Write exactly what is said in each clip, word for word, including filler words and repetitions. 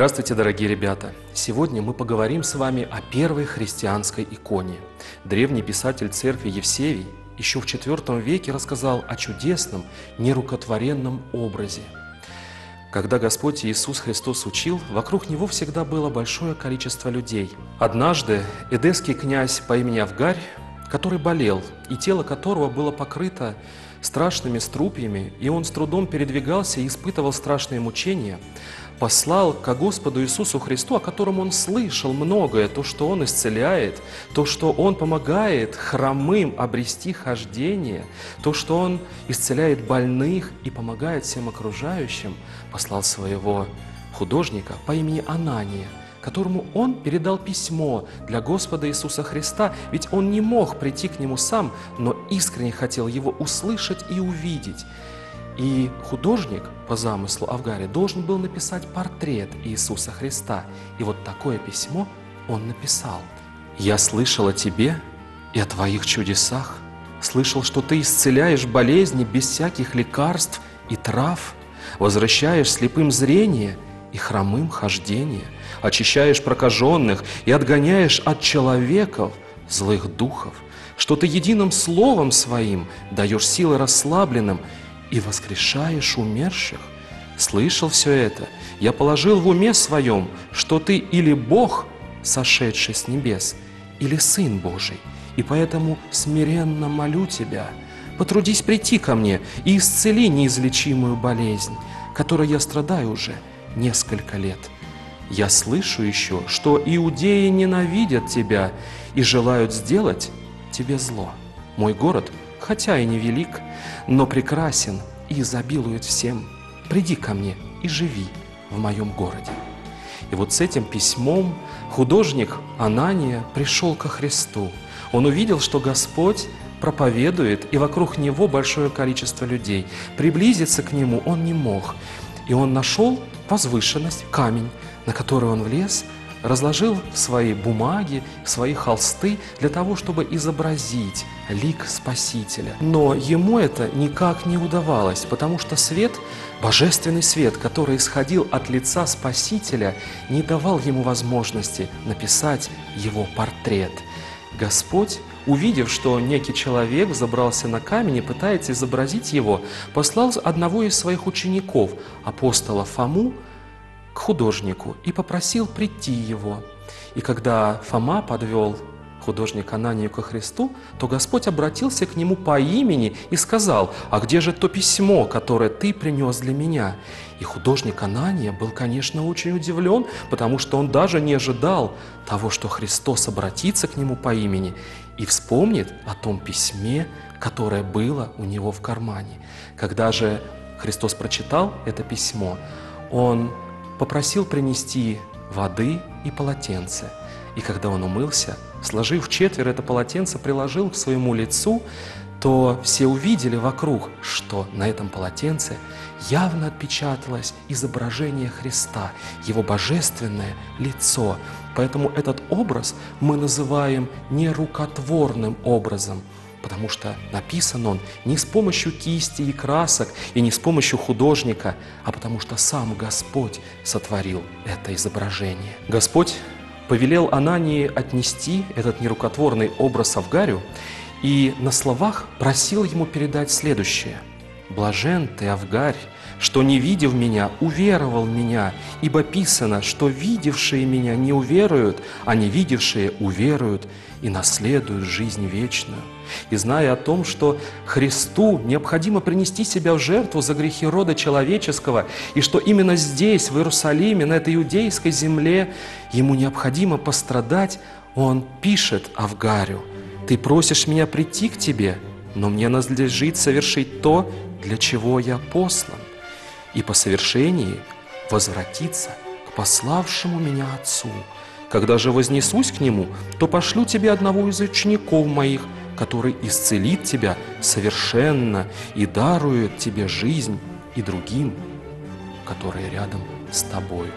Здравствуйте, дорогие ребята! Сегодня мы поговорим с вами о первой христианской иконе. Древний писатель церкви Евсевий еще в четвёртом веке рассказал о чудесном, нерукотворенном образе. Когда Господь Иисус Христос учил, вокруг Него всегда было большое количество людей. Однажды эдесский князь по имени Авгарь, который болел, и тело которого было покрыто страшными струпьями, и он с трудом передвигался и испытывал страшные мучения, послал ко Господу Иисусу Христу, о котором он слышал многое, то, что Он исцеляет, то, что Он помогает хромым обрести хождение, то, что Он исцеляет больных и помогает всем окружающим, послал своего художника по имени Анания, которому он передал письмо для Господа Иисуса Христа, ведь он не мог прийти к нему сам, но искренне хотел его услышать и увидеть. И художник по замыслу Авгаря должен был написать портрет Иисуса Христа. И вот такое письмо он написал. «Я слышал о тебе и о твоих чудесах, слышал, что ты исцеляешь болезни без всяких лекарств и трав, возвращаешь слепым зрение и хромым хождение, очищаешь прокаженных и отгоняешь от человеков злых духов, что ты единым словом своим даешь силы расслабленным и воскрешаешь умерших. Слышал все это, я положил в уме своем, что ты или Бог, сошедший с небес, или Сын Божий, и поэтому смиренно молю тебя, потрудись прийти ко мне и исцели неизлечимую болезнь, которой я страдаю уже несколько лет. Я слышу еще, что иудеи ненавидят тебя и желают сделать тебе зло. Мой город, хотя и невелик, но прекрасен и изобилует всем. Приди ко мне и живи в моем городе». И вот с этим письмом художник Анания пришел ко Христу. Он увидел, что Господь проповедует, и вокруг него большое количество людей. Приблизиться к нему он не мог. И он нашел возвышенность, камень, на который он влез, разложил свои бумаги, свои холсты для того, чтобы изобразить лик Спасителя. Но ему это никак не удавалось, потому что свет, божественный свет, который исходил от лица Спасителя, не давал ему возможности написать его портрет. Господь, увидев, что некий человек забрался на камень и пытается изобразить его, послал одного из своих учеников, апостола Фому, к художнику и попросил прийти его. И когда Фома подвел художника Ананию ко Христу, то Господь обратился к нему по имени и сказал: «А где же то письмо, которое ты принес для меня?» И художник Анания был, конечно, очень удивлен, потому что он даже не ожидал того, что Христос обратится к нему по имени и вспомнит о том письме, которое было у него в кармане. Когда же Христос прочитал это письмо, он попросил принести воды и полотенце. И когда он умылся, сложив четверо это полотенце, приложил к своему лицу, то все увидели вокруг, что на этом полотенце явно отпечаталось изображение Христа, Его божественное лицо. Поэтому этот образ мы называем нерукотворным образом, потому что написан он не с помощью кисти и красок, и не с помощью художника, а потому что сам Господь сотворил это изображение. Господь повелел Анании отнести этот нерукотворный образ Авгарю и на словах просил ему передать следующее: «Блажен ты, Авгарь, что, не видев меня, уверовал в меня, ибо писано, что видевшие меня не уверуют, а не видевшие уверуют и наследуют жизнь вечную». И зная о том, что Христу необходимо принести себя в жертву за грехи рода человеческого, и что именно здесь, в Иерусалиме, на этой иудейской земле, ему необходимо пострадать, он пишет Авгарю: «Ты просишь меня прийти к тебе, но мне надлежит совершить то, для чего я послан, и по совершении возвратиться к пославшему меня Отцу. Когда же вознесусь к Нему, то пошлю тебе одного из учеников моих, который исцелит тебя совершенно и дарует тебе жизнь, и другим, которые рядом с тобою».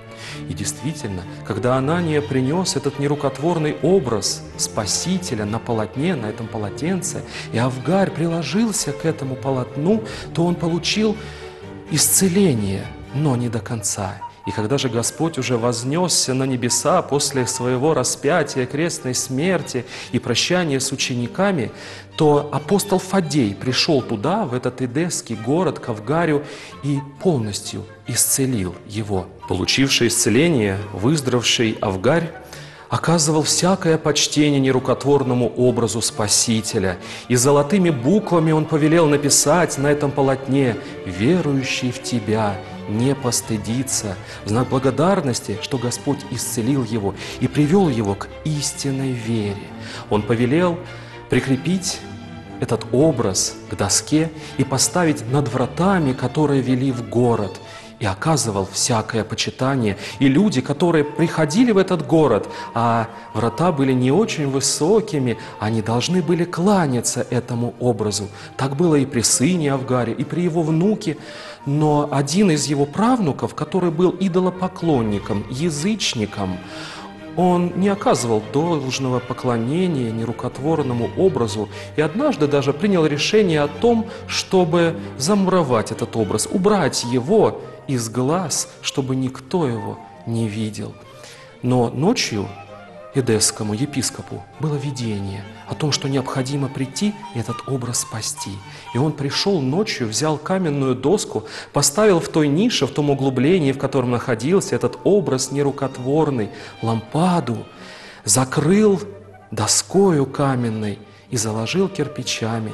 И действительно, когда Анания принес этот нерукотворный образ Спасителя на полотне, на этом полотенце, и Авгарь приложился к этому полотну, то он получил исцеление, но не до конца. И когда же Господь уже вознесся на небеса после своего распятия, крестной смерти и прощания с учениками, то апостол Фадей пришел туда, в этот Эдесский город, к Авгарю, и полностью исцелил его. Получивший исцеление, выздоровевший Авгарь оказывал всякое почтение нерукотворному образу Спасителя, и золотыми буквами он повелел написать на этом полотне: «Верующий в Тебя не постыдится», в знак благодарности, что Господь исцелил его и привел его к истинной вере. Он повелел прикрепить этот образ к доске и поставить над вратами, которые вели в город, и оказывал всякое почитание. И люди, которые приходили в этот город, а врата были не очень высокими, они должны были кланяться этому образу. Так было и при сыне Авгаре, и при его внуке. Но один из его правнуков, который был идолопоклонником, язычником, он не оказывал должного поклонения нерукотворному образу и однажды даже принял решение о том, чтобы замуровать этот образ, убрать его из глаз, чтобы никто его не видел. Но ночью эдесскому епископу было видение о том, что необходимо прийти и этот образ спасти. И он пришел ночью, взял каменную доску, поставил в той нише, в том углублении, в котором находился этот образ нерукотворный, лампаду, закрыл доскою каменной и заложил кирпичами.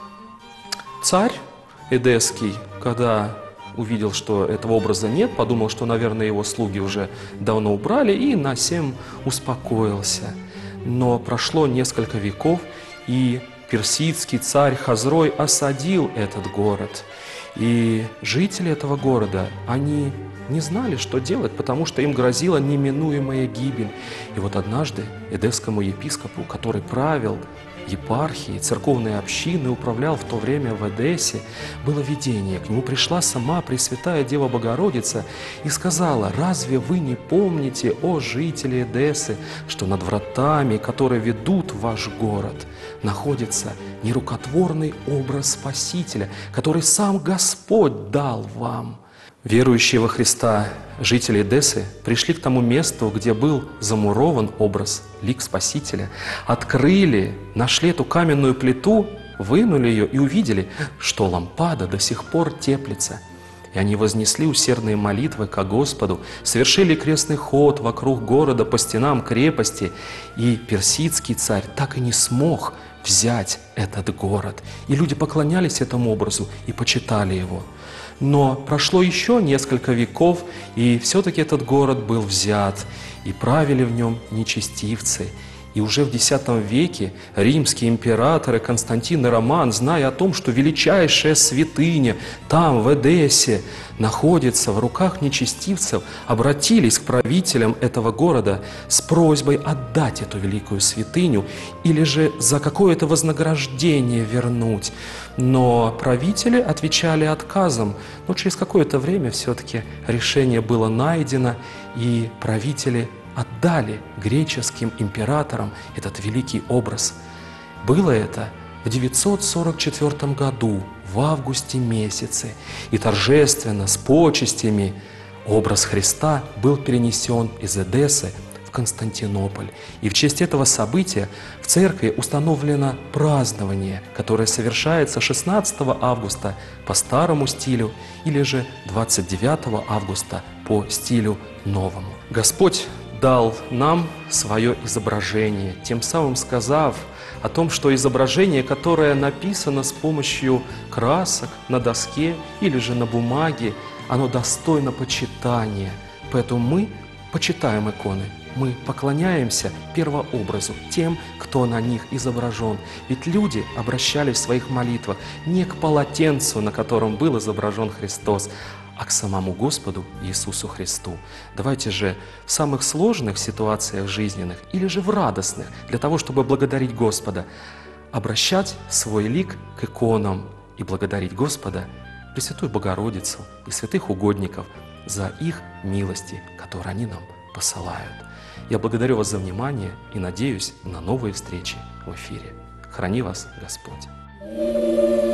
Царь эдесский, когда увидел, что этого образа нет, подумал, что, наверное, его слуги уже давно убрали, и на сем успокоился. Но прошло несколько веков, и персидский царь Хазрой осадил этот город. И жители этого города, они не знали, что делать, потому что им грозила неминуемая гибель. И вот однажды эдесскому епископу, который правил епархии, церковной общины, управлял в то время в Эдессе, было видение. К нему пришла сама Пресвятая Дева Богородица и сказала: «Разве вы не помните, о жители Эдессы, что над вратами, которые ведут в ваш город, находится нерукотворный образ Спасителя, который сам Господь дал вам?» Верующие во Христа жители Эдессы пришли к тому месту, где был замурован образ, лик Спасителя, открыли, нашли эту каменную плиту, вынули ее и увидели, что лампада до сих пор теплится. И они вознесли усердные молитвы ко Господу, совершили крестный ход вокруг города по стенам крепости, и персидский царь так и не смог взять этот город. И люди поклонялись этому образу и почитали его. Но прошло еще несколько веков, и все-таки этот город был взят, и правили в нем нечестивцы. И уже в десятом веке римские императоры Константин и Роман, зная о том, что величайшая святыня там, в Эдессе, находится в руках нечестивцев, обратились к правителям этого города с просьбой отдать эту великую святыню или же за какое-то вознаграждение вернуть. Но правители отвечали отказом. Но через какое-то время все-таки решение было найдено, и правители отдали греческим императорам этот великий образ. Было это в девятьсот сорок четвёртом году, в августе месяце, и торжественно, с почестями, образ Христа был перенесен из Эдессы в Константинополь. И в честь этого события в церкви установлено празднование, которое совершается шестнадцатого августа по старому стилю или же двадцать девятого августа по стилю новому. Господь дал нам свое изображение, тем самым сказав о том, что изображение, которое написано с помощью красок на доске или же на бумаге, оно достойно почитания. Поэтому мы почитаем иконы, мы поклоняемся первообразу, тем, кто на них изображен. Ведь люди обращались в своих молитвах не к полотенцу, на котором был изображен Христос, а к самому Господу Иисусу Христу. Давайте же в самых сложных ситуациях жизненных или же в радостных, для того, чтобы благодарить Господа, обращать свой лик к иконам и благодарить Господа, Пресвятую Богородицу и святых угодников за их милости, которые они нам посылают. Я благодарю вас за внимание и надеюсь на новые встречи в эфире. Храни вас Господь!